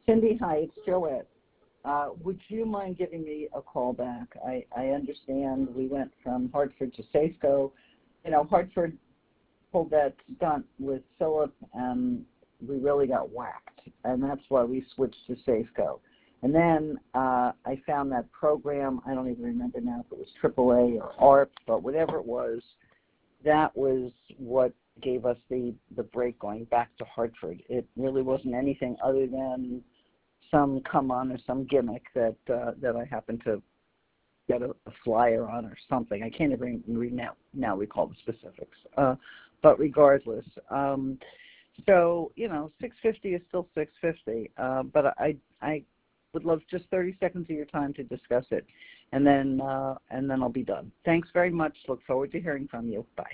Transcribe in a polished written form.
Cindy, hi, it's Joette. Would you mind giving me a call back? I understand we went from Hartford to Safeco. You know, Hartford pulled that stunt with Philip, and we really got whacked, and that's why we switched to Safeco. And then I found that program. I don't even remember now if it was AAA or ARP, but whatever it was, that was what gave us the break going back to Hartford. It really wasn't anything other than some come on or some gimmick that I happened to get a flyer on or something. I can't even now recall the specifics. But regardless, so you know, $650 is still $650. But I would love just 30 seconds of your time to discuss it, and then I'll be done. Thanks very much. Look forward to hearing from you. Bye.